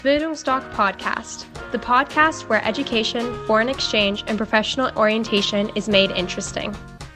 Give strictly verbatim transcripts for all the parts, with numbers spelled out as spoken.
Bildungsdoc Podcast, the podcast where education, foreign exchange, and professional orientation is made interesting.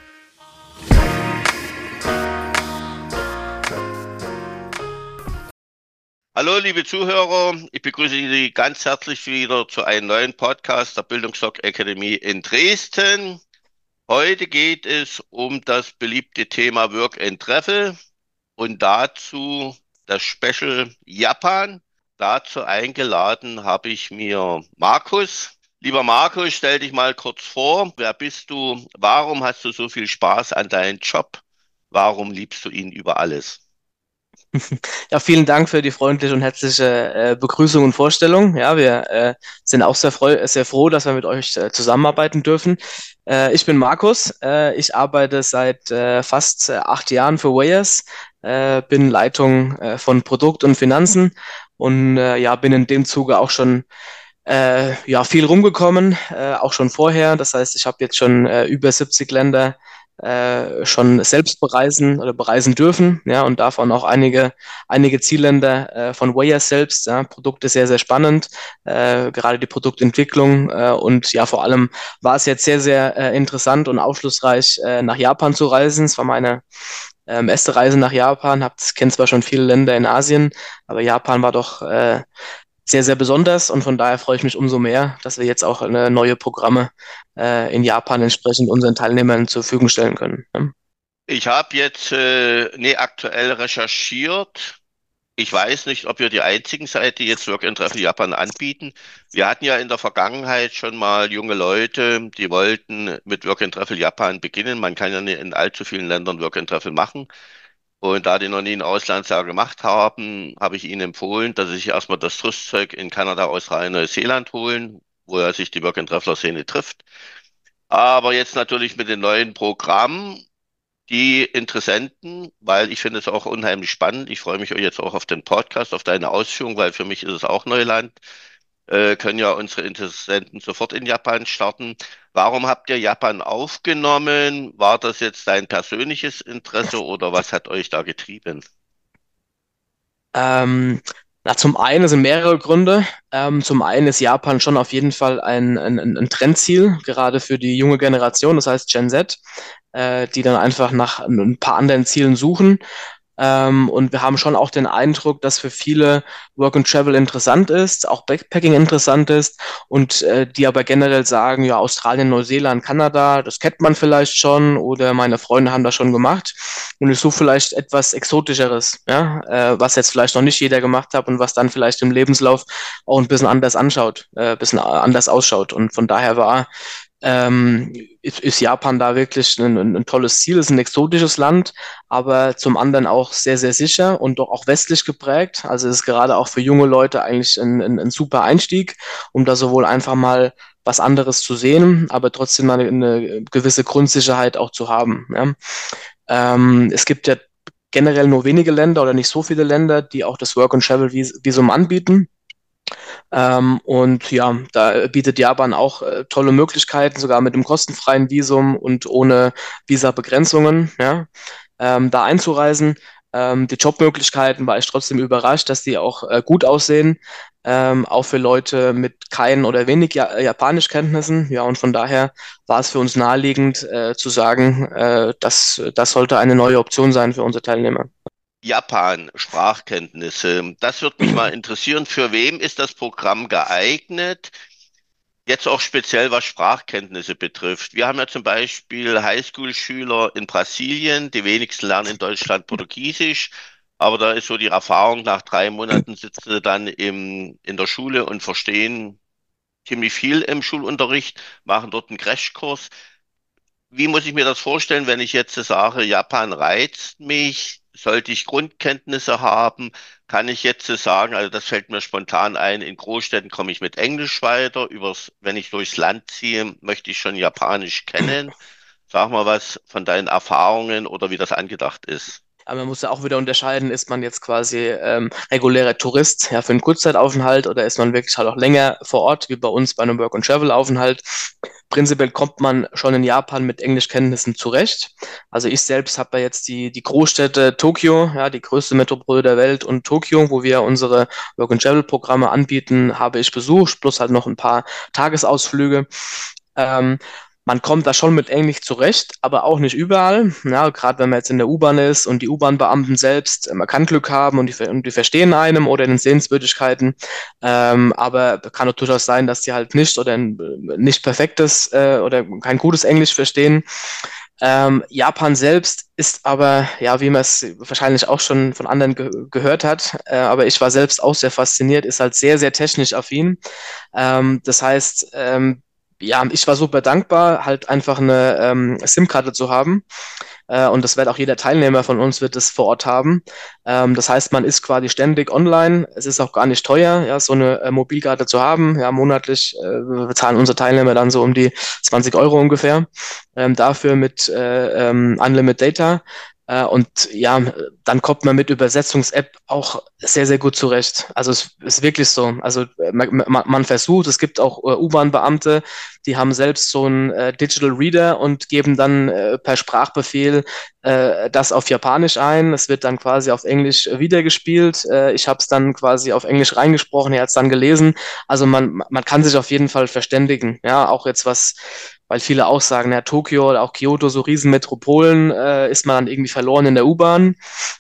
Hallo liebe Zuhörer, ich begrüße Sie ganz herzlich wieder zu einem neuen Podcast der Bildungsdoc Akademie in Dresden. Heute geht es um das beliebte Thema Work and Travel und dazu das Special Japan. Dazu eingeladen habe ich mir Markus. Lieber Markus, stell dich mal kurz vor. Wer bist du? Warum hast du so viel Spaß an deinem Job? Warum liebst du ihn über alles? Ja, vielen Dank für die freundliche und herzliche äh, Begrüßung und Vorstellung. Ja, wir äh, sind auch sehr, freu sehr froh, dass wir mit euch äh, zusammenarbeiten dürfen. Äh, ich bin Markus. Äh, ich arbeite seit äh, fast äh, acht Jahren für Wayers, äh, bin Leitung äh, von Produkt und Finanzen und äh, ja, bin in dem Zuge auch schon äh, ja, viel rumgekommen, äh, auch schon vorher. Das heißt, ich habe jetzt schon äh, über siebzig Länder äh, schon selbst bereisen oder bereisen dürfen, ja, und davon auch einige, einige Zielländer äh, von Wayers selbst, ja, Produkte sehr, sehr spannend, äh, gerade die Produktentwicklung äh, und ja, vor allem war es jetzt sehr, sehr äh, interessant und aufschlussreich, äh, nach Japan zu reisen. Es war meine ähm, erste Reise nach Japan, hab, kenne zwar schon viele Länder in Asien, aber Japan war doch äh, sehr, sehr besonders und von daher freue ich mich umso mehr, dass wir jetzt auch eine neue Programme äh, in Japan entsprechend unseren Teilnehmern zur Verfügung stellen können. Ja. Ich habe jetzt äh, nee, aktuell recherchiert. Ich weiß nicht, ob wir die einzigen seid, die jetzt Work and Travel Japan anbieten. Wir hatten ja in der Vergangenheit schon mal junge Leute, die wollten mit Work and Travel Japan beginnen. Man kann ja nicht in allzu vielen Ländern Work and Travel machen. Und da die noch nie ein Auslandsjahr gemacht haben, habe ich ihnen empfohlen, dass sie sich erstmal das Rüstzeug in Kanada, Australien, Neuseeland holen, wo ja sich die Work and Traveler Szene trifft. Aber jetzt natürlich mit den neuen Programmen die Interessenten, weil ich finde es auch unheimlich spannend. Ich freue mich jetzt auch auf den Podcast, auf deine Ausführung, weil für mich ist es auch Neuland. Äh, können ja unsere Interessenten sofort in Japan starten. Warum habt ihr Japan aufgenommen? War das jetzt dein persönliches Interesse oder was hat euch da getrieben? Ähm, na, zum einen sind mehrere Gründe. Ähm, zum einen ist Japan schon auf jeden Fall ein, ein, ein Trendziel, gerade für die junge Generation, das heißt Gen Z, äh, die dann einfach nach ein paar anderen Zielen suchen. Ähm, und wir haben schon auch den Eindruck, dass für viele Work and Travel interessant ist, auch Backpacking interessant ist und äh, die aber generell sagen, ja, Australien, Neuseeland, Kanada, das kennt man vielleicht schon oder meine Freunde haben das schon gemacht und ich suche vielleicht etwas Exotischeres, ja, äh, was jetzt vielleicht noch nicht jeder gemacht hat und was dann vielleicht im Lebenslauf auch ein bisschen anders anschaut, äh, ein bisschen anders ausschaut und von daher war ähm, ist, ist Japan da wirklich ein, ein, ein tolles Ziel, ist ein exotisches Land, aber zum anderen auch sehr, sehr sicher und doch auch westlich geprägt. Also es ist gerade auch für junge Leute eigentlich ein, ein, ein super Einstieg, um da sowohl einfach mal was anderes zu sehen, aber trotzdem eine, eine gewisse Grundsicherheit auch zu haben. Ja. Ähm, es gibt ja generell nur wenige Länder oder nicht so viele Länder, die auch das Work-and-Travel-Visum anbieten. Ähm, und ja, da bietet Japan auch äh, tolle Möglichkeiten, sogar mit einem kostenfreien Visum und ohne Visabegrenzungen, ja, ähm, da einzureisen. Ähm, die Jobmöglichkeiten war ich trotzdem überrascht, dass die auch äh, gut aussehen, ähm, auch für Leute mit keinen oder wenig ja Japanischkenntnissen. Ja, und von daher war es für uns naheliegend äh, zu sagen, äh, dass das sollte eine neue Option sein für unsere Teilnehmer. Japan, Sprachkenntnisse. Das würde mich mal interessieren. Für wem ist das Programm geeignet? Jetzt auch speziell, was Sprachkenntnisse betrifft. Wir haben ja zum Beispiel Highschool-Schüler in Brasilien, die wenigsten lernen in Deutschland Portugiesisch, aber da ist so die Erfahrung, nach drei Monaten sitzen sie dann im, in der Schule und verstehen ziemlich viel im Schulunterricht, machen dort einen Crashkurs. Wie muss ich mir das vorstellen, wenn ich jetzt sage, Japan reizt mich, sollte ich Grundkenntnisse haben? Kann ich jetzt sagen, also das fällt mir spontan ein, in Großstädten komme ich mit Englisch weiter, übers, wenn ich durchs Land ziehe, möchte ich schon Japanisch kennen. Sag mal was von deinen Erfahrungen oder wie das angedacht ist. Aber man muss ja auch wieder unterscheiden, ist man jetzt quasi ähm, regulärer Tourist, ja, für einen Kurzzeitaufenthalt oder ist man wirklich halt auch länger vor Ort, wie bei uns bei einem Work-and-Travel-Aufenthalt. Prinzipiell kommt man schon in Japan mit Englischkenntnissen zurecht. Also ich selbst habe ja jetzt die, die Großstädte Tokio, ja, die größte Metropole der Welt, und Tokio, wo wir unsere Work-and-Travel-Programme anbieten, habe ich besucht, plus halt noch ein paar Tagesausflüge. Ähm, Man kommt da schon mit Englisch zurecht, aber auch nicht überall. Ja, gerade wenn man jetzt in der U-Bahn ist und die U-Bahn-Beamten selbst, äh, man kann Glück haben und die, und die verstehen einem oder in den Sehenswürdigkeiten. Ähm, aber kann auch durchaus sein, dass die halt nicht oder ein äh, nicht perfektes äh, oder kein gutes Englisch verstehen. Ähm, Japan selbst ist aber, ja, wie man es wahrscheinlich auch schon von anderen ge gehört hat, äh, aber ich war selbst auch sehr fasziniert, ist halt sehr, sehr technisch affin. Ähm, das heißt, ähm, ja, ich war super dankbar, halt einfach eine ähm, SIM-Karte zu haben. Äh, und das wird auch jeder Teilnehmer von uns wird das vor Ort haben. Ähm, das heißt, man ist quasi ständig online. Es ist auch gar nicht teuer, ja, so eine äh, Mobilkarte zu haben. Ja, monatlich äh, bezahlen unsere Teilnehmer dann so um die zwanzig Euro ungefähr. Ähm, dafür mit äh, ähm, Unlimited Data. Äh, und ja, dann kommt man mit Übersetzungs-App auch sehr, sehr gut zurecht. Also es ist wirklich so. Also äh, man, man, man versucht, es gibt auch äh, U-Bahn-Beamte, die haben selbst so einen äh, Digital Reader und geben dann äh, per Sprachbefehl äh, das auf Japanisch ein. Es wird dann quasi auf Englisch äh, wiedergespielt. Äh, ich habe es dann quasi auf Englisch reingesprochen, er hat es dann gelesen. Also man, man kann sich auf jeden Fall verständigen. Ja, auch jetzt was, weil viele auch sagen, ja, Tokio oder auch Kyoto, so Riesenmetropolen, äh, ist man dann irgendwie verloren in der U-Bahn.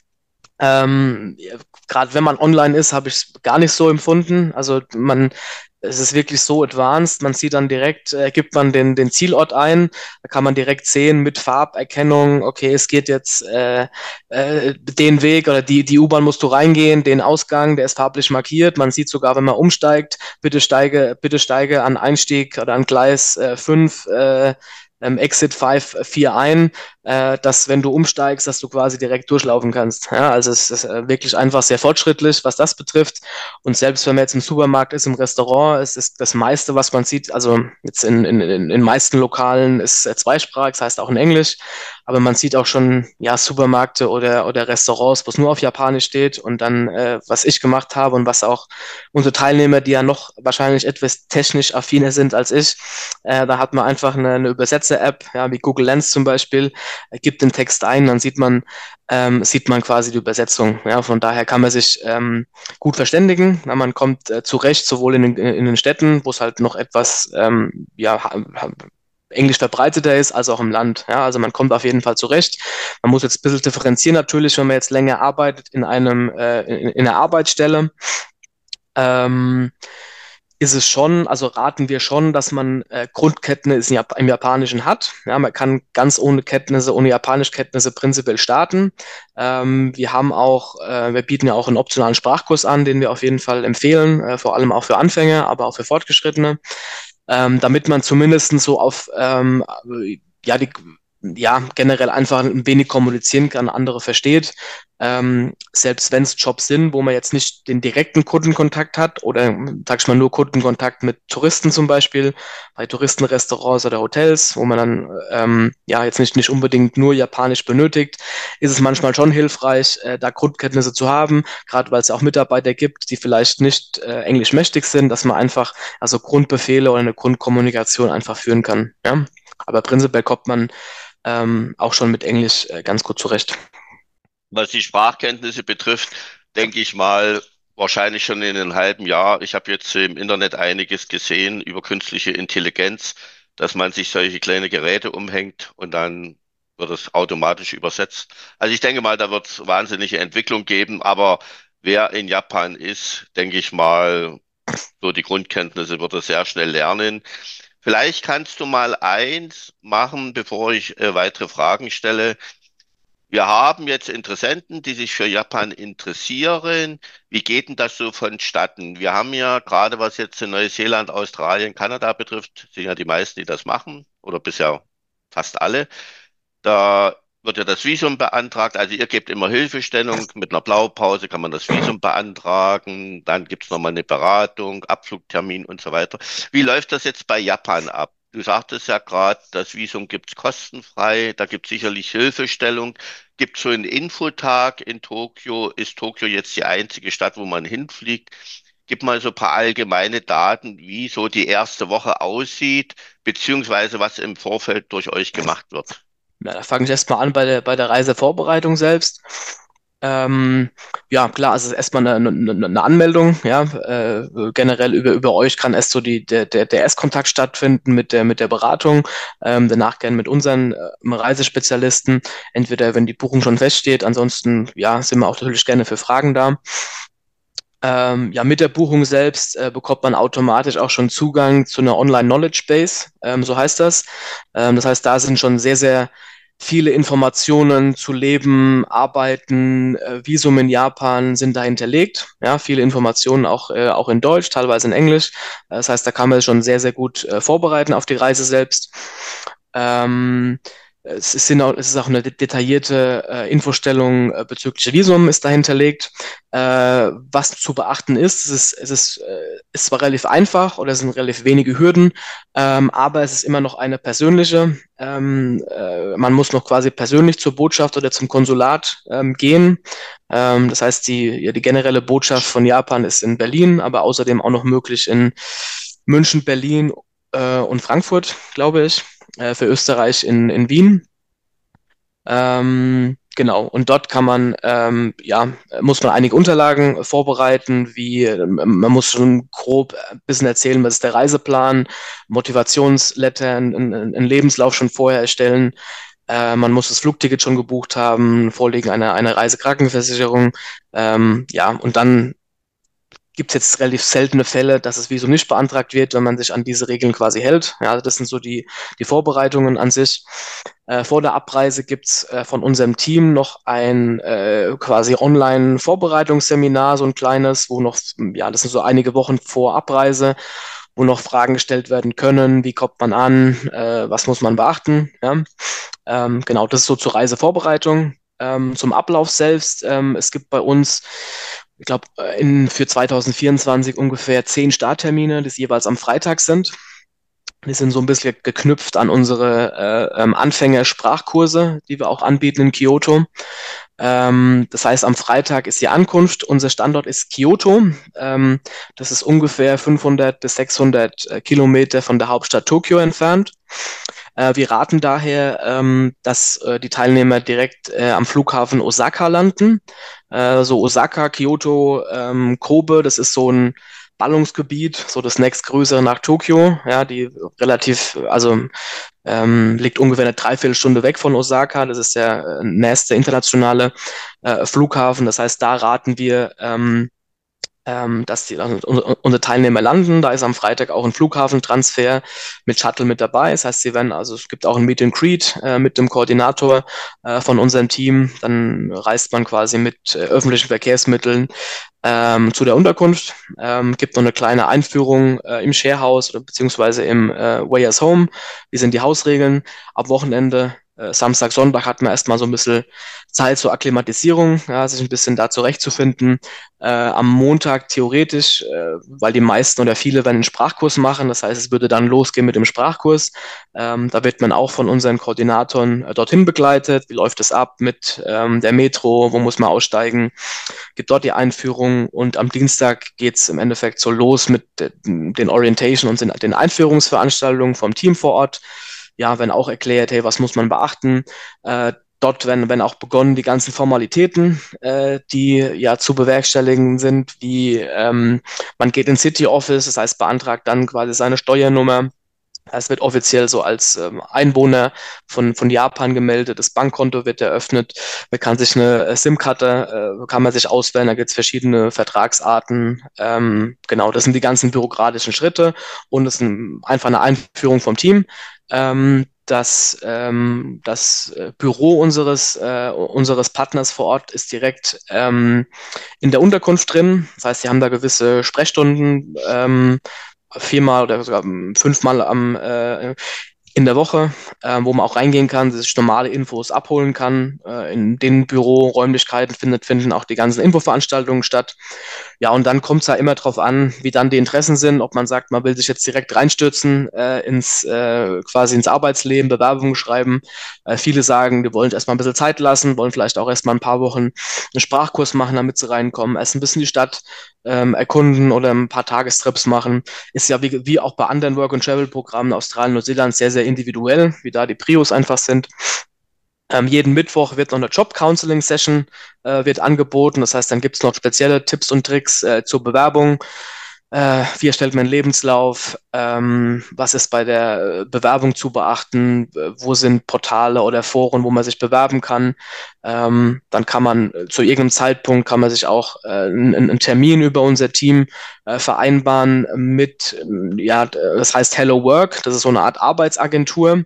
Ähm, Gerade wenn man online ist, habe ich es gar nicht so empfunden. Also man, es ist wirklich so advanced. Man sieht dann direkt, äh, gibt man den, den Zielort ein, da kann man direkt sehen mit Farberkennung, okay, es geht jetzt äh, äh, den Weg oder die, die U-Bahn musst du reingehen, den Ausgang, der ist farblich markiert. Man sieht sogar, wenn man umsteigt, bitte steige, bitte steige an Einstieg oder an Gleis äh, fünf äh, ähm, Exit fünf vier ein, äh, dass wenn du umsteigst, dass du quasi direkt durchlaufen kannst. Ja, also es ist äh, wirklich einfach sehr fortschrittlich, was das betrifft. Und selbst wenn man jetzt im Supermarkt ist, im Restaurant, es ist das meiste, was man sieht, also jetzt in, in, in den meisten Lokalen ist äh, zweisprachig, das heißt auch in Englisch, aber man sieht auch schon ja Supermärkte oder, oder Restaurants, wo es nur auf Japanisch steht. Und dann, äh, was ich gemacht habe und was auch unsere Teilnehmer, die ja noch wahrscheinlich etwas technisch affiner sind als ich, äh, da hat man einfach eine, eine Übersetzer-App, ja, wie Google Lens zum Beispiel, äh, gibt den Text ein, dann sieht man, ähm, sieht man quasi die Übersetzung. Ja, von daher kann man sich ähm, gut verständigen. Ja, man kommt äh, zurecht, sowohl in den, in den Städten, wo es halt noch etwas ähm, ja, Englisch verbreiteter ist, als auch im Land. Ja, also man kommt auf jeden Fall zurecht. Man muss jetzt ein bisschen differenzieren natürlich, wenn man jetzt länger arbeitet in einem äh, in, in einer Arbeitsstelle. Ähm, ist es schon, also raten wir schon, dass man äh, Grundkenntnisse im, Jap im Japanischen hat. Ja, man kann ganz ohne Kenntnisse, ohne Japanischkenntnisse prinzipiell starten. Ähm, wir haben auch, äh, wir bieten ja auch einen optionalen Sprachkurs an, den wir auf jeden Fall empfehlen, äh, vor allem auch für Anfänger, aber auch für Fortgeschrittene, ähm, damit man zumindest so auf ähm, ja, die, ja, generell einfach ein wenig kommunizieren kann, andere versteht. Ähm, selbst wenn es Jobs sind, wo man jetzt nicht den direkten Kundenkontakt hat oder, sag ich mal, nur Kundenkontakt mit Touristen zum Beispiel, bei Touristenrestaurants oder Hotels, wo man dann ähm, ja jetzt nicht, nicht unbedingt nur Japanisch benötigt, ist es manchmal schon hilfreich, äh, da Grundkenntnisse zu haben, gerade weil es auch Mitarbeiter gibt, die vielleicht nicht äh, englisch mächtig sind, dass man einfach also Grundbefehle oder eine Grundkommunikation einfach führen kann. Ja? Aber prinzipiell kommt man ähm, auch schon mit Englisch äh, ganz gut zurecht. Was die Sprachkenntnisse betrifft, denke ich mal, wahrscheinlich schon in einem halben Jahr. Ich habe jetzt im Internet einiges gesehen über künstliche Intelligenz, dass man sich solche kleine Geräte umhängt und dann wird es automatisch übersetzt. Also ich denke mal, da wird es wahnsinnige Entwicklung geben, aber wer in Japan ist, denke ich mal, so die Grundkenntnisse wird er sehr schnell lernen. Vielleicht kannst du mal eins machen, bevor ich äh, weitere Fragen stelle. Wir haben jetzt Interessenten, die sich für Japan interessieren. Wie geht denn das so vonstatten? Wir haben ja gerade, was jetzt in Neuseeland, Australien, Kanada betrifft, sind ja die meisten, die das machen, oder bisher fast alle. Da wird ja das Visum beantragt. Also ihr gebt immer Hilfestellung. Mit einer Blaupause kann man das Visum beantragen. Dann gibt's nochmal eine Beratung, Abflugtermin und so weiter. Wie läuft das jetzt bei Japan ab? Du sagtest ja gerade, das Visum gibt's kostenfrei. Da gibt's sicherlich Hilfestellung. Gibt es so einen Infotag in Tokio? Ist Tokio jetzt die einzige Stadt, wo man hinfliegt? Gib mal so ein paar allgemeine Daten, wie so die erste Woche aussieht, beziehungsweise was im Vorfeld durch euch gemacht wird. Ja, da fange ich erstmal an bei der, bei der Reisevorbereitung selbst. Ähm, ja, klar, es ist erstmal eine, eine, eine Anmeldung, ja, äh, generell über, über euch kann erst so die, der, der, der Erstkontakt stattfinden mit der, mit der Beratung, ähm, danach gern mit unseren äh, Reisespezialisten, entweder wenn die Buchung schon feststeht, ansonsten, ja, sind wir auch natürlich gerne für Fragen da. Ähm, ja, mit der Buchung selbst äh, bekommt man automatisch auch schon Zugang zu einer Online-Knowledge-Base, ähm, so heißt das. Ähm, das heißt, da sind schon sehr, sehr viele Informationen zu Leben, Arbeiten, äh, Visum in Japan sind da hinterlegt. Ja, viele Informationen auch, äh, auch in Deutsch, teilweise in Englisch. Das heißt, da kann man sich schon sehr, sehr gut äh, vorbereiten auf die Reise selbst. Ähm, es ist, auch, es ist auch eine detaillierte äh, Infostellung äh, bezüglich Visum ist dahinterlegt. Äh, was zu beachten ist, es ist, es ist, äh, ist zwar relativ einfach oder es sind relativ wenige Hürden, ähm, aber es ist immer noch eine persönliche. Ähm, äh, man muss noch quasi persönlich zur Botschaft oder zum Konsulat ähm, gehen. Ähm, das heißt, die, ja, die generelle Botschaft von Japan ist in Berlin, aber außerdem auch noch möglich in München, Berlin äh, und Frankfurt, glaube ich, äh, für Österreich in, in Wien. Ähm, genau, und dort kann man, ähm, ja, muss man einige Unterlagen vorbereiten, wie, ähm, man muss schon grob ein bisschen erzählen, was ist der Reiseplan, Motivationsletter, einen, einen Lebenslauf schon vorher erstellen. Äh, man muss das Flugticket schon gebucht haben, Vorliegen einer, einer Reisekrankenversicherung. Ähm, ja, und dann gibt es jetzt relativ seltene Fälle, dass das Visum nicht beantragt wird, wenn man sich an diese Regeln quasi hält. Ja, also das sind so die, die Vorbereitungen an sich. Äh, vor der Abreise gibt's äh, von unserem Team noch ein äh, quasi Online-Vorbereitungsseminar, so ein kleines, wo noch, ja, das sind so einige Wochen vor Abreise, wo noch Fragen gestellt werden können, wie kommt man an, äh, was muss man beachten. Ja? Ähm, genau, das ist so zur Reisevorbereitung. Ähm, zum Ablauf selbst, ähm, es gibt bei uns, ich glaube, in, für zwanzig vierundzwanzig ungefähr zehn Starttermine, die jeweils am Freitag sind. Die sind so ein bisschen geknüpft an unsere äh, ähm, Anfänger-Sprachkurse, die wir auch anbieten in Kyoto. Ähm, das heißt, am Freitag ist die Ankunft. Unser Standort ist Kyoto. Ähm, das ist ungefähr fünfhundert bis sechshundert äh, Kilometer von der Hauptstadt Tokio entfernt. Äh, wir raten daher, ähm, dass äh, die Teilnehmer direkt äh, am Flughafen Osaka landen. Äh, so Osaka, Kyoto, ähm, Kobe, das ist so ein Ballungsgebiet, so das nächstgrößere nach Tokio, ja, die relativ, also ähm, liegt ungefähr eine Dreiviertelstunde weg von Osaka. Das ist der äh, nächste internationale äh, Flughafen. Das heißt, da raten wir, ähm, ähm, dass die, also unsere Teilnehmer landen. Da ist am Freitag auch ein Flughafentransfer mit Shuttle mit dabei. Das heißt, sie werden, also es gibt auch ein Meet and Greet äh, mit dem Koordinator äh, von unserem Team. Dann reist man quasi mit äh, öffentlichen Verkehrsmitteln ähm, zu der Unterkunft. Ähm, gibt noch eine kleine Einführung äh, im Sharehouse oder beziehungsweise im äh, Wayers Home. Wie sind die Hausregeln? Ab Wochenende äh, Samstag, Sonntag hat man erstmal so ein bisschen Zeit zur Akklimatisierung, ja, sich ein bisschen da zurechtzufinden. Äh, am Montag theoretisch, äh, weil die meisten oder viele werden einen Sprachkurs machen. Das heißt, es würde dann losgehen mit dem Sprachkurs. Ähm, da wird man auch von unseren Koordinatoren äh, dorthin begleitet. Wie läuft es ab mit ähm, der Metro? Wo muss man aussteigen? Gibt dort die Einführung und am Dienstag geht es im Endeffekt so los mit de den Orientation und den, den Einführungsveranstaltungen vom Team vor Ort. Ja, wenn auch erklärt, hey, was muss man beachten? Äh, Dort werden, werden auch begonnen, die ganzen Formalitäten, äh, die ja zu bewerkstelligen sind, wie ähm, man geht ins City Office, das heißt, beantragt dann quasi seine Steuernummer. Es wird offiziell so als ähm, Einwohner von, von Japan gemeldet, das Bankkonto wird eröffnet, man kann sich eine äh, SIM-Karte, äh, kann man sich auswählen, da gibt es verschiedene Vertragsarten. Ähm, genau, das sind die ganzen bürokratischen Schritte und es ist ein, einfach eine Einführung vom Team. Ähm, das, ähm, das äh, Büro unseres, äh, unseres Partners vor Ort ist direkt ähm, in der Unterkunft drin. Das heißt, sie haben da gewisse Sprechstunden, ähm, viermal oder sogar fünfmal am, äh, in der Woche, äh, wo man auch reingehen kann, sich normale Infos abholen kann. Äh, in den Büroräumlichkeiten findet, finden auch die ganzen Infoveranstaltungen statt. Ja, und dann kommt es ja immer darauf an, wie dann die Interessen sind, ob man sagt, man will sich jetzt direkt reinstürzen äh, ins äh, quasi ins Arbeitsleben, Bewerbungen schreiben. Äh, viele sagen, die wollen erstmal ein bisschen Zeit lassen, wollen vielleicht auch erstmal ein paar Wochen einen Sprachkurs machen, damit sie reinkommen, erst ein bisschen die Stadt ähm, erkunden oder ein paar Tagestrips machen. Ist ja wie, wie auch bei anderen Work-and-Travel-Programmen Australien, Neuseeland sehr, sehr individuell, wie da die Prios einfach sind. Ähm, jeden Mittwoch wird noch eine Job-Counseling-Session äh, wird angeboten. Das heißt, dann gibt es noch spezielle Tipps und Tricks äh, zur Bewerbung. Äh, wie erstellt man einen Lebenslauf? Ähm, was ist bei der äh, Bewerbung zu beachten? Äh, wo sind Portale oder Foren, wo man sich bewerben kann? Ähm, dann kann man äh, zu irgendeinem Zeitpunkt kann man sich auch äh, einen, einen Termin über unser Team äh, vereinbaren mit, äh, ja, das heißt Hello Work. Das ist so eine Art Arbeitsagentur.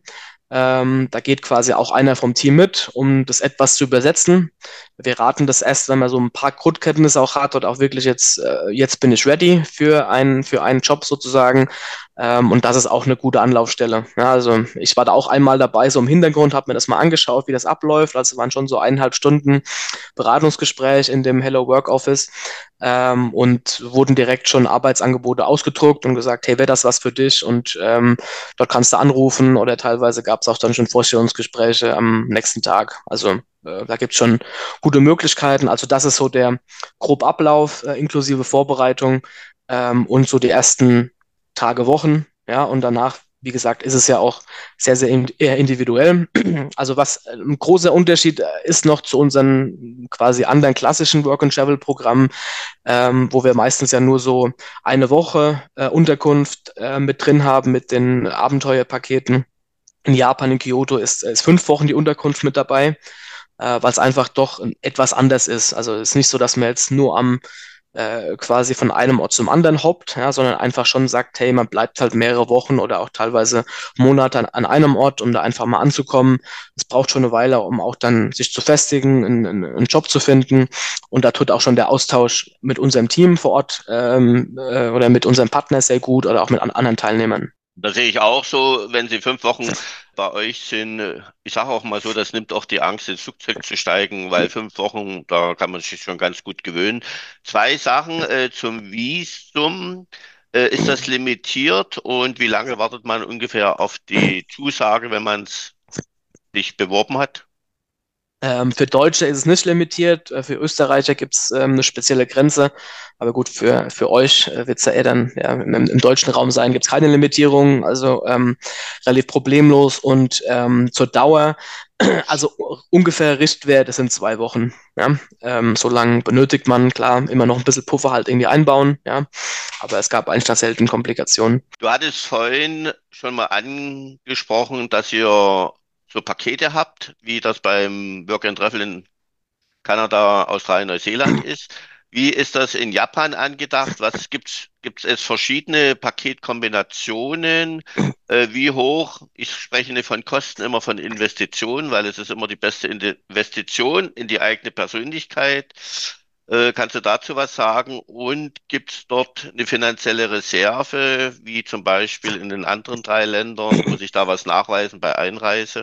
Ähm, da geht quasi auch einer vom Team mit, um das etwas zu übersetzen. Wir raten das erst, wenn man so ein paar Grundkenntnisse auch hat und auch wirklich jetzt, äh, jetzt bin ich ready für einen, für einen Job sozusagen. Ähm, und das ist auch eine gute Anlaufstelle. Ja, also ich war da auch einmal dabei, so im Hintergrund, habe mir das mal angeschaut, wie das abläuft. Also es waren schon so eineinhalb Stunden Beratungsgespräch in dem Hello Work Office. Ähm, und wurden direkt schon Arbeitsangebote ausgedruckt und gesagt, hey, wäre das was für dich? Und ähm, dort kannst du anrufen oder teilweise gab es auch dann schon Vorstellungsgespräche am nächsten Tag. Also äh, da gibt es schon gute Möglichkeiten. Also das ist so der grobe Ablauf äh, inklusive Vorbereitung ähm, und so die ersten Tage, Wochen. Ja, und danach, wie gesagt, ist es ja auch sehr, sehr in, eher individuell. Also was ein großer Unterschied ist noch zu unseren quasi anderen klassischen Work-and-Travel-Programmen, ähm, wo wir meistens ja nur so eine Woche äh, Unterkunft äh, mit drin haben mit den Abenteuerpaketen. In Japan, in Kyoto ist, ist fünf Wochen die Unterkunft mit dabei, äh, weil es einfach doch etwas anders ist. Also es ist nicht so, dass man jetzt nur am äh, quasi von einem Ort zum anderen hoppt, ja, sondern einfach schon sagt, hey, man bleibt halt mehrere Wochen oder auch teilweise Monate an, an einem Ort, um da einfach mal anzukommen. Es braucht schon eine Weile, um auch dann sich zu festigen, einen, einen Job zu finden. Und da tut auch schon der Austausch mit unserem Team vor Ort ähm, äh, oder mit unserem Partner sehr gut oder auch mit an, anderen Teilnehmern. Da sehe ich auch so, wenn Sie fünf Wochen bei euch sind, äh, ich sage auch mal so, das nimmt auch die Angst, ins Flugzeug zu steigen, weil fünf Wochen, da kann man sich schon ganz gut gewöhnen. Zwei Sachen äh, zum Visum. Äh, ist das limitiert und wie lange wartet man ungefähr auf die Zusage, wenn man es sich beworben hat? Ähm, für Deutsche ist es nicht limitiert, äh, für Österreicher gibt es ähm, eine spezielle Grenze. Aber gut, für, für euch äh, wird es ja eher dann ja, im, im deutschen Raum sein, gibt es keine Limitierung, also ähm, relativ problemlos. Und ähm, zur Dauer, also ungefähr Richtwert, das sind zwei Wochen. Ja? Ähm, so lange benötigt man, klar, immer noch ein bisschen Puffer halt irgendwie einbauen, ja. Aber es gab eigentlich da selten Komplikationen. Du hattest vorhin schon mal angesprochen, dass ihr so Pakete habt, wie das beim Work and Travel in Kanada, Australien, Neuseeland ist. Wie ist das in Japan angedacht? Was gibt's, gibt es verschiedene Paketkombinationen? Äh, wie hoch? Ich spreche nicht von Kosten, immer von Investitionen, weil es ist immer die beste Investition in die eigene Persönlichkeit. Äh, kannst du dazu was sagen? Und gibt es dort eine finanzielle Reserve, wie zum Beispiel in den anderen drei Ländern? Muss ich da was nachweisen bei Einreise?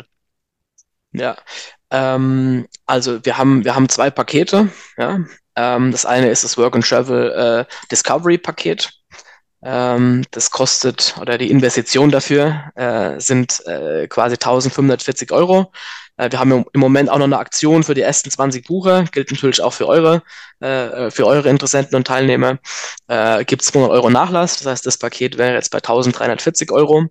Ja, ähm, also wir haben, wir haben zwei Pakete, ja. Ähm, das eine ist das Work and Travel äh, Discovery Paket. Ähm, das kostet, oder die Investition dafür äh, sind äh, quasi eintausendfünfhundertvierzig Euro. Äh, wir haben im im Moment auch noch eine Aktion für die ersten zwanzig Bucher, gilt natürlich auch für eure, äh, für eure Interessenten und Teilnehmer. Äh, gibt es zweihundert Euro Nachlass, das heißt, das Paket wäre jetzt bei eintausenddreihundertvierzig Euro.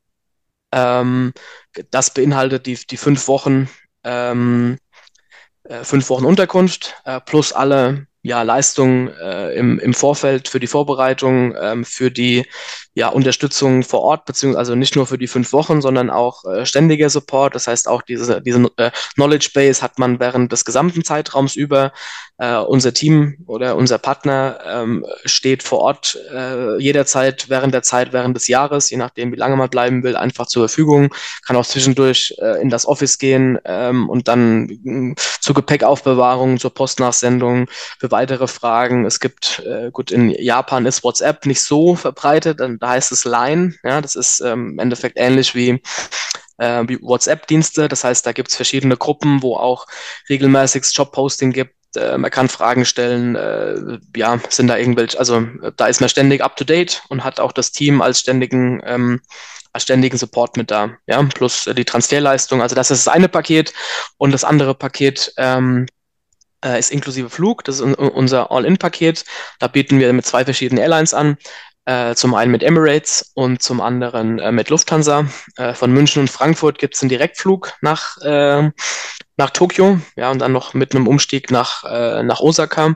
Ähm, Das beinhaltet die, die fünf Wochen, ähm, äh, fünf Wochen Unterkunft äh, plus alle ja, Leistungen äh, im, im Vorfeld für die Vorbereitung, ähm, für die ja, Unterstützung vor Ort, beziehungsweise also nicht nur für die fünf Wochen, sondern auch äh, ständiger Support. Das heißt, auch diese, diese äh, Knowledge Base hat man während des gesamten Zeitraums über. Äh, unser Team oder unser Partner ähm, steht vor Ort äh, jederzeit während der Zeit, während des Jahres, je nachdem, wie lange man bleiben will, einfach zur Verfügung. Kann auch zwischendurch äh, in das Office gehen ähm, und dann mh, zur Gepäckaufbewahrung, zur Postnachsendung, für weitere Fragen. Es gibt, äh, gut, in Japan ist WhatsApp nicht so verbreitet, dann, da heißt es Line. Ja, das ist ähm, im Endeffekt ähnlich wie äh, wie WhatsApp-Dienste. Das heißt, da gibt es verschiedene Gruppen, wo auch regelmäßig Jobposting gibt. Äh, man kann Fragen stellen, äh, ja, sind da irgendwelche, also äh, da ist man ständig up to date und hat auch das Team als ständigen, ähm, als ständigen Support mit da, ja, plus äh, die Transferleistung. Also das ist das eine Paket und das andere Paket ähm, äh, ist inklusive Flug. Das ist un unser All-In-Paket. Da bieten wir mit zwei verschiedenen Airlines an. Äh, zum einen mit Emirates und zum anderen äh, mit Lufthansa. Äh, von München und Frankfurt gibt es einen Direktflug nach, äh, nach Tokio, ja, und dann noch mit einem Umstieg nach, äh, nach Osaka.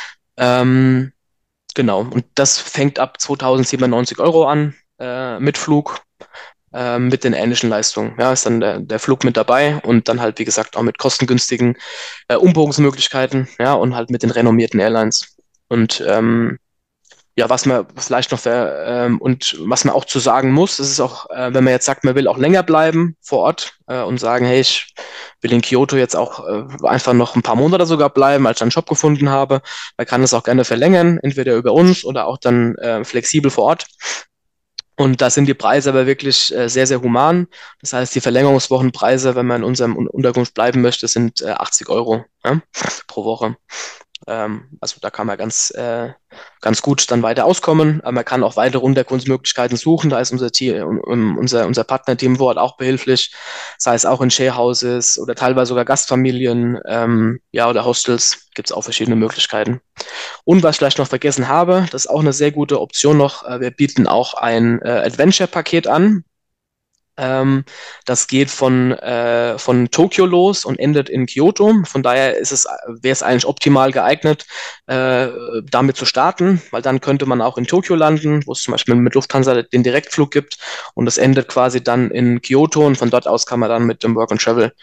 Ähm, genau, und das fängt ab zweitausendsiebenundneunzig Euro an äh, mit Flug, äh, mit den ähnlichen Leistungen. Ja, ist dann der, der Flug mit dabei und dann halt, wie gesagt, auch mit kostengünstigen äh, Umbogensmöglichkeiten, ja, und halt mit den renommierten Airlines. Und ähm, ja, was man vielleicht noch ver, ähm, und was man auch zu sagen muss, das ist auch, äh, wenn man jetzt sagt, man will auch länger bleiben vor Ort äh, und sagen, hey, ich will in Kyoto jetzt auch äh, einfach noch ein paar Monate sogar bleiben, als ich einen Job gefunden habe. Man kann das auch gerne verlängern, entweder über uns oder auch dann äh, flexibel vor Ort. Und da sind die Preise aber wirklich äh, sehr, sehr human. Das heißt, die Verlängerungswochenpreise, wenn man in unserem Un- Unterkunft bleiben möchte, sind äh, achtzig Euro, ja, pro Woche. Ähm, also da kann man ganz, äh, ganz gut dann weiter auskommen. Aber man kann auch weitere Unterkunftsmöglichkeiten suchen. Da ist unser Team, unser, unser Partnerteam vor Ort auch behilflich. Sei es auch in Sharehouses oder teilweise sogar Gastfamilien, ähm, ja, oder Hostels. Gibt es auch verschiedene Möglichkeiten. Und was ich vielleicht noch vergessen habe, das ist auch eine sehr gute Option noch. äh, Wir bieten auch ein äh, Adventure-Paket an. Ähm, das geht von, äh, von Tokio los und endet in Kyoto. Von daher ist es, wäre es eigentlich optimal geeignet, äh, damit zu starten, weil dann könnte man auch in Tokio landen, wo es zum Beispiel mit Lufthansa den Direktflug gibt und das endet quasi dann in Kyoto und von dort aus kann man dann mit dem Work and Travel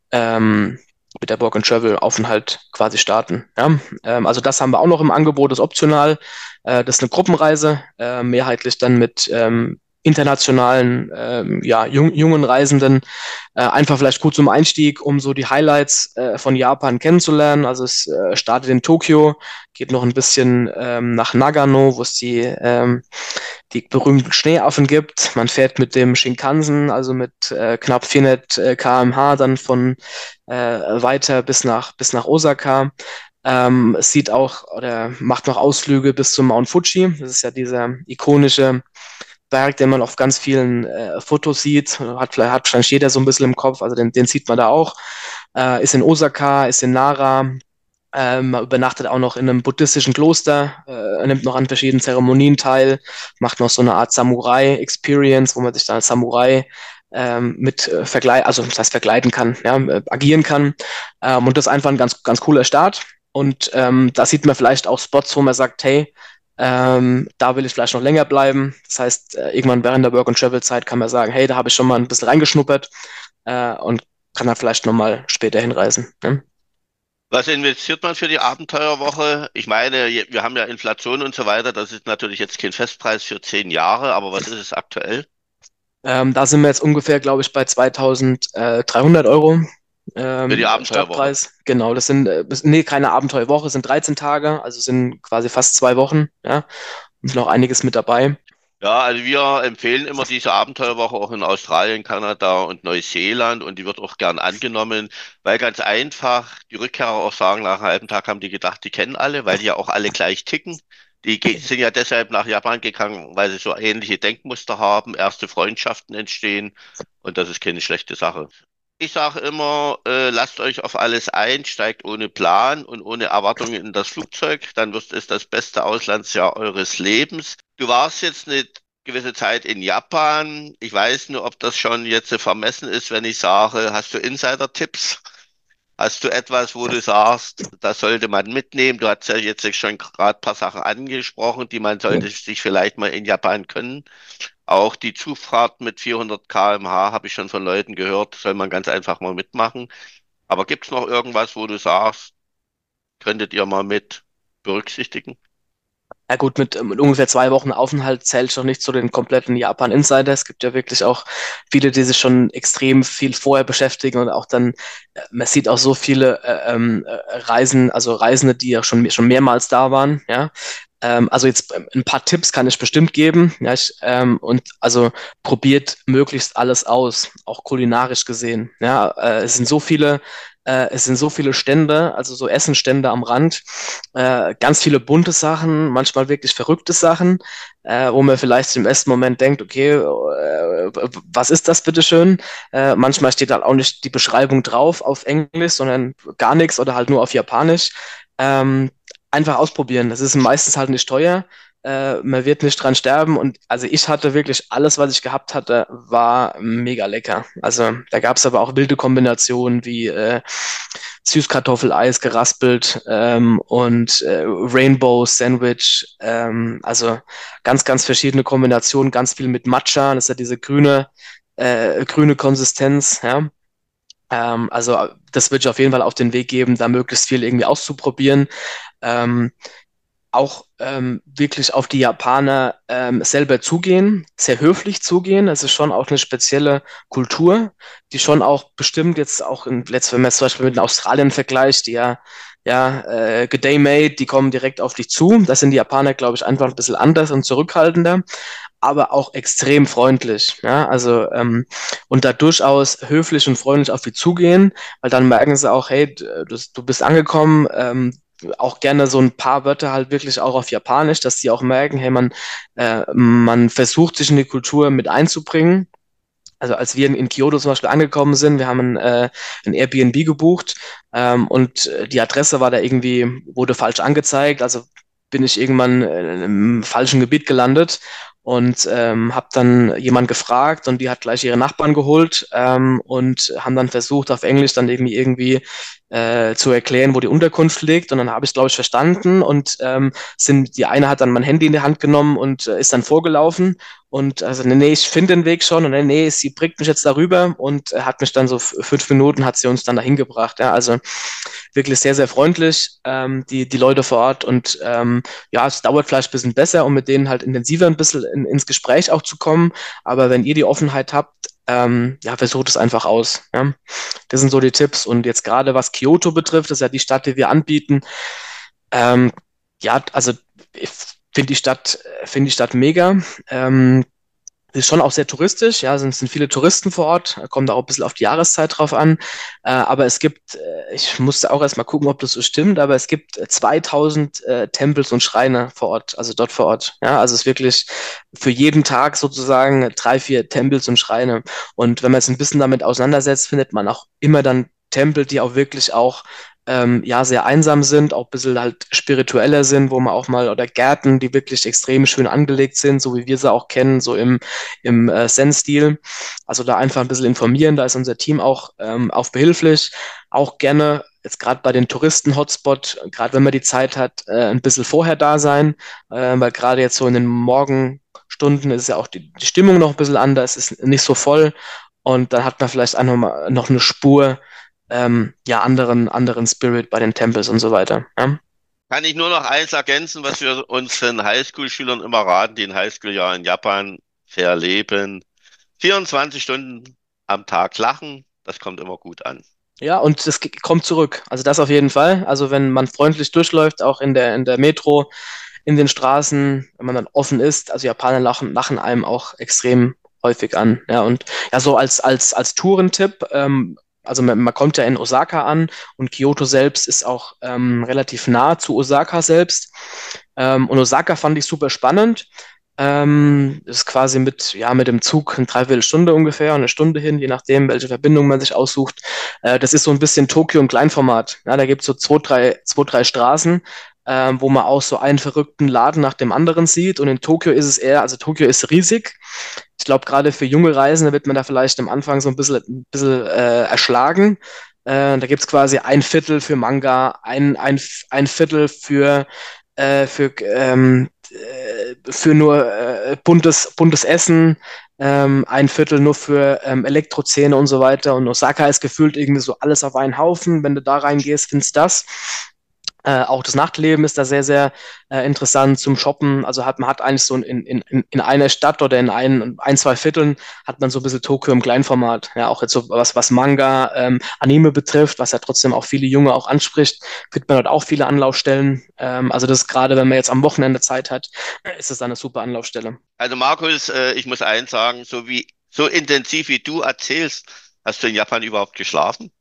ähm, mit der Work and Travel Aufenthalt quasi starten. Ja? Ähm, also das haben wir auch noch im Angebot, das ist optional. Äh, das ist eine Gruppenreise, äh, mehrheitlich dann mit ähm, internationalen, ähm, ja, jung, jungen Reisenden, äh, einfach vielleicht gut zum Einstieg, um so die Highlights äh, von Japan kennenzulernen. Also es äh, startet in Tokio, geht noch ein bisschen ähm, nach Nagano, wo es die, ähm, die berühmten Schneeaffen gibt. Man fährt mit dem Shinkansen, also mit äh, knapp vierhundert äh, Kilometer pro Stunde dann von äh, weiter bis nach, bis nach Osaka. Ähm, es sieht auch oder macht noch Ausflüge bis zum Mount Fuji. Das ist ja dieser ikonische Berg, den man auf ganz vielen äh, Fotos sieht. Hat vielleicht hat wahrscheinlich jeder so ein bisschen im Kopf, also den, den sieht man da auch. Äh, ist in Osaka, ist in Nara. Ähm, man übernachtet auch noch in einem buddhistischen Kloster, äh, nimmt noch an verschiedenen Zeremonien teil, macht noch so eine Art Samurai-Experience, wo man sich dann als Samurai ähm, mit äh, vergleichen, also das heißt vergleiten kann, ja, äh, agieren kann. Ähm, und das ist einfach ein ganz, ganz cooler Start. Und ähm, da sieht man vielleicht auch Spots, wo man sagt, hey, ähm, da will ich vielleicht noch länger bleiben. Das heißt, äh, irgendwann während der Work-and-Travel-Zeit kann man sagen, hey, da habe ich schon mal ein bisschen reingeschnuppert äh, und kann dann vielleicht nochmal später hinreisen. Ne? Was investiert man für die Abenteuerwoche? Ich meine, je- wir haben ja Inflation und so weiter. Das ist natürlich jetzt kein Festpreis für zehn Jahre, aber was ist es aktuell? Ähm, da sind wir jetzt ungefähr, glaube ich, bei zweitausenddreihundert Euro Für die ähm, Abenteuerwoche. Startpreis. Genau, das sind, äh, bis- nee, keine Abenteuerwoche, es sind dreizehn Tage, also sind quasi fast zwei Wochen, ja, und noch einiges mit dabei. Ja, also wir empfehlen immer diese Abenteuerwoche auch in Australien, Kanada und Neuseeland und die wird auch gern angenommen, weil ganz einfach die Rückkehrer auch sagen, nach einem halben Tag haben die gedacht, die kennen alle, weil die ja auch alle gleich ticken. Die ge- sind ja deshalb nach Japan gegangen, weil sie so ähnliche Denkmuster haben, erste Freundschaften entstehen und das ist keine schlechte Sache. Ich sage immer, äh, lasst euch auf alles ein, steigt ohne Plan und ohne Erwartungen in das Flugzeug, dann wird es das beste Auslandsjahr eures Lebens. Du warst jetzt eine gewisse Zeit in Japan. Ich weiß nur, ob das schon jetzt vermessen ist, wenn ich sage, hast du Insider-Tipps? Hast du etwas, wo du sagst, das sollte man mitnehmen? Du hast ja jetzt schon gerade ein paar Sachen angesprochen, die man sollte sich vielleicht mal in Japan können. Auch die Zugfahrt mit vierhundert Kilometer pro Stunde habe ich schon von Leuten gehört, soll man ganz einfach mal mitmachen. Aber gibt es noch irgendwas, wo du sagst, könntet ihr mal mit berücksichtigen? Ja gut, mit, mit ungefähr zwei Wochen Aufenthalt zählt schon nicht zu den kompletten Japan-Insider. Es gibt ja wirklich auch viele, die sich schon extrem viel vorher beschäftigen und auch dann, äh, man sieht auch so viele äh, ähm, äh, Reisen, also Reisende, die ja schon, schon mehrmals da waren, ja. Ähm, also jetzt ähm, ein paar Tipps kann ich bestimmt geben, ja, ich, ähm, und also probiert möglichst alles aus, auch kulinarisch gesehen, ja. Äh, es sind so viele äh, es sind so viele Stände, also so Essenstände am Rand, äh, ganz viele bunte Sachen, manchmal wirklich verrückte Sachen, äh, wo man vielleicht im ersten Moment denkt, okay, äh, was ist das bitteschön? Äh, manchmal steht halt auch nicht die Beschreibung drauf auf Englisch, sondern gar nichts oder halt nur auf Japanisch. Ähm, Einfach ausprobieren. Das ist meistens halt nicht teuer. Äh, man wird nicht dran sterben. Und also ich hatte wirklich alles, was ich gehabt hatte, war mega lecker. Also da gab es aber auch wilde Kombinationen wie äh, Süßkartoffeleis geraspelt ähm, und äh, Rainbow Sandwich. Ähm, also ganz, ganz verschiedene Kombinationen, ganz viel mit Matcha. Das ist ja diese grüne, äh, grüne Konsistenz, ja. Ähm, also das würde ich auf jeden Fall auf den Weg geben, da möglichst viel irgendwie auszuprobieren. Ähm, Auch ähm, wirklich auf die Japaner ähm, selber zugehen, sehr höflich zugehen. Es ist schon auch eine spezielle Kultur, die schon auch bestimmt jetzt auch in, letzt, wenn man es zum Beispiel mit den Australien vergleicht, die ja, ja, äh, Good Day Mate, die kommen direkt auf dich zu. Das sind die Japaner, glaube ich, einfach ein bisschen anders und zurückhaltender, aber auch extrem freundlich. Ja, also ähm, und da durchaus höflich und freundlich auf die zugehen, weil dann merken sie auch, hey, du, du bist angekommen, ähm, auch gerne so ein paar Wörter halt wirklich auch auf Japanisch, dass die auch merken, hey, man, äh, man versucht sich in die Kultur mit einzubringen. Also als wir in, in Kyoto zum Beispiel angekommen sind, wir haben ein, äh, ein Airbnb gebucht ähm, und äh, die Adresse war da irgendwie, wurde falsch angezeigt, also bin ich irgendwann äh, im falschen Gebiet gelandet und ähm, habe dann jemand gefragt und die hat gleich ihre Nachbarn geholt ähm, und haben dann versucht auf Englisch dann irgendwie irgendwie äh, zu erklären, wo die Unterkunft liegt und dann habe ich glaube ich verstanden und ähm, sind die eine hat dann mein Handy in die Hand genommen und äh, ist dann vorgelaufen und also nee, nee, ich finde den Weg schon und nee, nee, sie bringt mich jetzt darüber und äh, hat mich dann so f- fünf Minuten hat sie uns dann dahin gebracht, ja, also wirklich sehr, sehr freundlich, ähm, die, die Leute vor Ort und ähm, ja, es dauert vielleicht ein bisschen besser, um mit denen halt intensiver ein bisschen in, ins Gespräch auch zu kommen, aber wenn ihr die Offenheit habt, ähm, ja, versucht es einfach aus, ja. Das sind so die Tipps und jetzt gerade was Kyoto betrifft, das ist ja die Stadt, die wir anbieten, ähm, ja, also ich finde die Stadt, finde die Stadt mega. Ähm, ist schon auch sehr touristisch, ja, sind, sind viele Touristen vor Ort, kommt auch ein bisschen auf die Jahreszeit drauf an. Äh, aber es gibt, äh, ich musste auch erst mal gucken, ob das so stimmt, aber es gibt äh, zweitausend äh, Tempels und Schreine vor Ort, also dort vor Ort. Ja, also es ist wirklich für jeden Tag sozusagen drei, vier Tempels und Schreine. Und wenn man sich ein bisschen damit auseinandersetzt, findet man auch immer dann Tempel, die auch wirklich auch ähm, ja, sehr einsam sind, auch ein bisschen halt spiritueller sind, wo man auch mal, oder Gärten, die wirklich extrem schön angelegt sind, so wie wir sie auch kennen, so im, im äh, Zen-Stil. Also da einfach ein bisschen informieren, da ist unser Team auch, ähm, auch behilflich. Auch gerne, jetzt gerade bei den Touristen-Hotspot, gerade wenn man die Zeit hat, äh, ein bisschen vorher da sein, äh, weil gerade jetzt so in den Morgenstunden ist ja auch die, die Stimmung noch ein bisschen anders, ist nicht so voll und dann hat man vielleicht einfach mal noch eine Spur ähm, ja, anderen, anderen Spirit bei den Tempels und so weiter. Ja? Kann ich nur noch eins ergänzen, was wir unseren Highschool-Schülern immer raten, die ein Highschool-Jahr in Japan verleben. vierundzwanzig Stunden am Tag lachen, das kommt immer gut an. Ja, und das ge- kommt zurück. Also das auf jeden Fall. Also wenn man freundlich durchläuft, auch in der, in der Metro, in den Straßen, wenn man dann offen ist, also Japaner lachen, lachen einem auch extrem häufig an. Ja, und ja, so als, als, als Tourentipp, ähm, also man, man kommt ja in Osaka an und Kyoto selbst ist auch ähm, relativ nah zu Osaka selbst. Ähm, und Osaka fand ich super spannend. Ähm, ist quasi mit, ja, mit dem Zug eine Dreiviertelstunde ungefähr, eine Stunde hin, je nachdem, welche Verbindung man sich aussucht. Äh, das ist so ein bisschen Tokio im Kleinformat. Ja, da gibt es so zwei, drei, zwei, drei Straßen, ähm, wo man auch so einen verrückten Laden nach dem anderen sieht. Und in Tokio ist es eher, also Tokio ist riesig. Ich glaube, gerade für junge Reisende wird man da vielleicht am Anfang so ein bisschen, ein bisschen äh, erschlagen. Äh, da gibt es quasi ein Viertel für Manga, ein, ein, ein Viertel für, äh, für, ähm, äh, für nur äh, buntes, buntes Essen, ähm, ein Viertel nur für ähm, Elektrozähne und so weiter. Und Osaka ist gefühlt irgendwie so alles auf einen Haufen. Wenn du da reingehst, findest du das. Äh, auch das Nachtleben ist da sehr, sehr äh, interessant zum Shoppen. Also hat man hat eigentlich so in, in, in in einer Stadt oder in ein, ein, zwei Vierteln hat man so ein bisschen Tokio im Kleinformat. Ja, auch jetzt so was, was Manga, ähm, Anime betrifft, was ja trotzdem auch viele Junge auch anspricht, findet man dort auch viele Anlaufstellen. Ähm, also das ist gerade, wenn man jetzt am Wochenende Zeit hat, ist das eine super Anlaufstelle. Also Markus, äh, ich muss eins sagen, so wie, so intensiv wie du erzählst, hast du in Japan überhaupt geschlafen?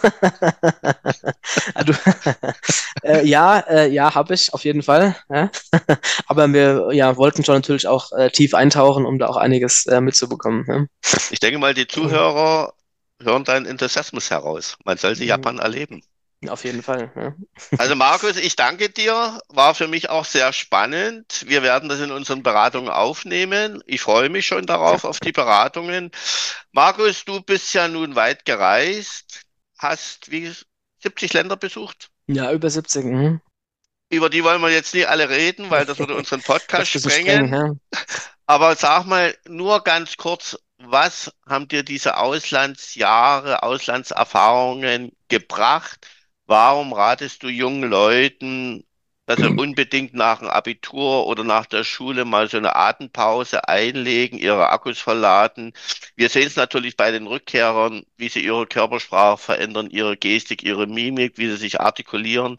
Ah, du, äh, ja, äh, ja, habe ich auf jeden Fall. Ja. Aber wir ja, wollten schon natürlich auch äh, tief eintauchen, um da auch einiges äh, mitzubekommen. Ich denke mal, die Ja. Zuhörer hören deinen Enthusiasmus heraus. Man sollte Japan erleben. Auf jeden Fall. Ja. Also Markus, ich danke dir. War für mich auch sehr spannend. Wir werden das in unseren Beratungen aufnehmen. Ich freue mich schon darauf, auf die Beratungen. Markus, du bist ja nun weit gereist, hast wie siebzig Länder besucht. Ja, über siebzig. Mhm. Über die wollen wir jetzt nicht alle reden, weil das würde unseren Das ist Podcast ein bisschen streng. sprengen. Ja. Aber sag mal nur ganz kurz, was haben dir diese Auslandsjahre, Auslandserfahrungen gebracht? Warum ratest du jungen Leuten, dass sie unbedingt nach dem Abitur oder nach der Schule mal so eine Atempause einlegen, ihre Akkus verladen? Wir sehen es natürlich bei den Rückkehrern, wie sie ihre Körpersprache verändern, ihre Gestik, ihre Mimik, wie sie sich artikulieren.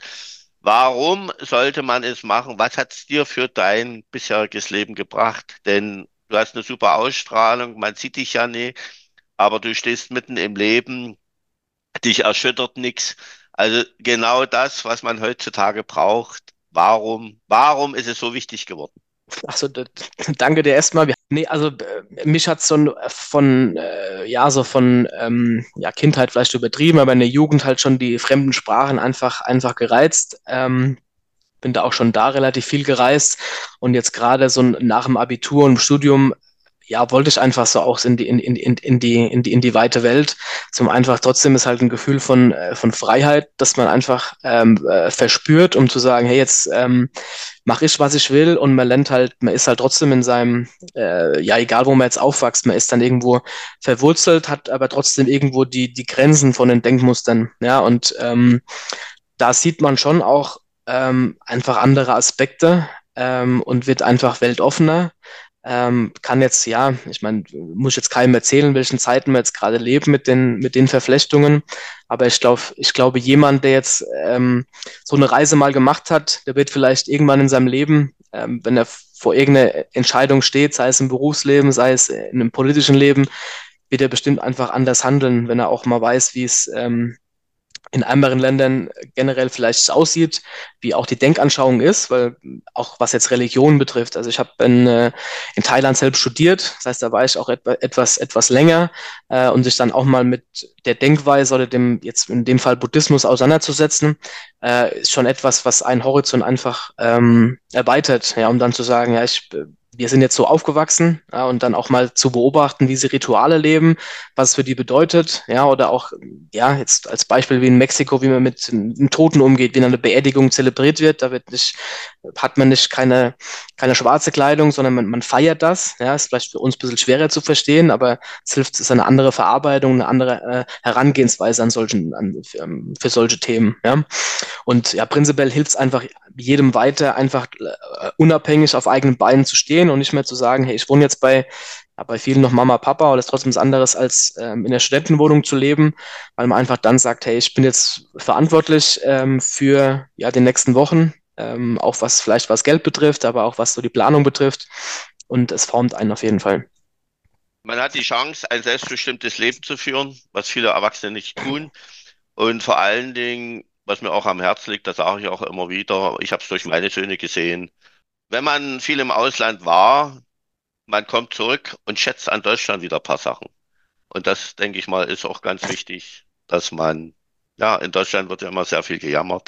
Warum sollte man es machen? Was hat es dir für dein bisheriges Leben gebracht? Denn du hast eine super Ausstrahlung, man sieht dich ja nicht, aber du stehst mitten im Leben, dich erschüttert nichts. Also genau das, was man heutzutage braucht. Warum, warum ist es so wichtig geworden? Achso, d- danke dir erstmal. Wir- Nee, also äh, mich hat so ein- von, äh, ja, so von ähm, ja, Kindheit vielleicht übertrieben, aber in der Jugend halt schon die fremden Sprachen einfach, einfach gereizt. Ähm, bin da auch schon da relativ viel gereist und jetzt gerade so nach dem Abitur und Studium, ja, wollte ich einfach so auch in die, in, in, in, in die, in die, in die weite Welt. Zum einfach trotzdem ist halt ein Gefühl von, äh, von Freiheit, dass man einfach ähm, äh, verspürt, um zu sagen, hey, jetzt ähm, mache ich, was ich will und man lernt halt, man ist halt trotzdem in seinem, äh, ja, egal wo man jetzt aufwächst, man ist dann irgendwo verwurzelt, hat aber trotzdem irgendwo die, die Grenzen von den Denkmustern, ja, und ähm, da sieht man schon auch ähm, einfach andere Aspekte ähm, und wird einfach weltoffener. Ähm, kann jetzt, ja, ich meine, muss jetzt keinem erzählen, in welchen Zeiten wir jetzt gerade leben mit den, mit den Verflechtungen. Aber ich glaube, ich glaube, jemand, der jetzt ähm, so eine Reise mal gemacht hat, der wird vielleicht irgendwann in seinem Leben, ähm, wenn er vor irgendeiner Entscheidung steht, sei es im Berufsleben, sei es in einem politischen Leben, wird er bestimmt einfach anders handeln, wenn er auch mal weiß, wie es ähm, in anderen Ländern generell vielleicht aussieht, wie auch die Denkanschauung ist, weil auch was jetzt Religion betrifft, also ich habe in, äh, in Thailand selbst studiert, das heißt, da war ich auch etwa, etwas, etwas länger äh, und sich dann auch mal mit der Denkweise oder dem, jetzt in dem Fall Buddhismus auseinanderzusetzen, äh, ist schon etwas, was einen Horizont einfach ähm, erweitert, ja, um dann zu sagen, ja, ich wir sind jetzt so aufgewachsen, ja, und dann auch mal zu beobachten, wie sie Rituale leben, was es für die bedeutet, ja, oder auch, ja, jetzt als Beispiel wie in Mexiko, wie man mit einem Toten umgeht, wie eine Beerdigung zelebriert wird, da wird nicht, hat man nicht keine, keine schwarze Kleidung, sondern man, man feiert das, ja, ist vielleicht für uns ein bisschen schwerer zu verstehen, aber es hilft, es ist eine andere Verarbeitung, eine andere äh, Herangehensweise an solchen, an, für, für solche Themen, ja. Und ja, prinzipiell hilft es einfach jedem weiter, einfach äh, unabhängig auf eigenen Beinen zu stehen und nicht mehr zu sagen, hey, ich wohne jetzt bei, ja, bei vielen noch Mama, Papa, oder das ist trotzdem was anderes, als ähm, in der Studentenwohnung zu leben, weil man einfach dann sagt, hey, ich bin jetzt verantwortlich ähm, für ja, die nächsten Wochen, ähm, auch was vielleicht was Geld betrifft, aber auch was so die Planung betrifft. Und es formt einen auf jeden Fall. Man hat die Chance, ein selbstbestimmtes Leben zu führen, was viele Erwachsene nicht tun. Und vor allen Dingen, was mir auch am Herzen liegt, das sage ich auch immer wieder, ich habe es durch meine Söhne gesehen. Wenn man viel im Ausland war, man kommt zurück und schätzt an Deutschland wieder ein paar Sachen. Und das, denke ich mal, ist auch ganz wichtig, dass man, ja, in Deutschland wird ja immer sehr viel gejammert.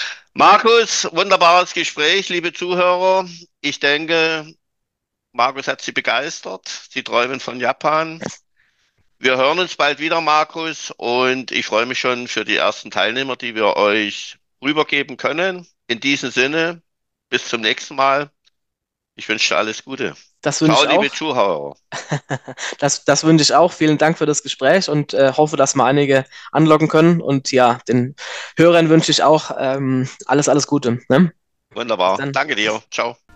Markus, wunderbares Gespräch, liebe Zuhörer. Ich denke, Markus hat Sie begeistert. Sie träumen von Japan. Wir hören uns bald wieder, Markus, und ich freue mich schon für die ersten Teilnehmer, die wir euch rübergeben können. In diesem Sinne, bis zum nächsten Mal. Ich wünsche dir alles Gute. Das wünsche Ciao, ich auch. liebe Zuhörer. Das, das wünsche ich auch. Vielen Dank für das Gespräch und äh, hoffe, dass wir einige anlocken können. Und ja, den Hörern wünsche ich auch ähm, alles, alles Gute. Ne? Bis Wunderbar. dann. Danke dir. Ciao.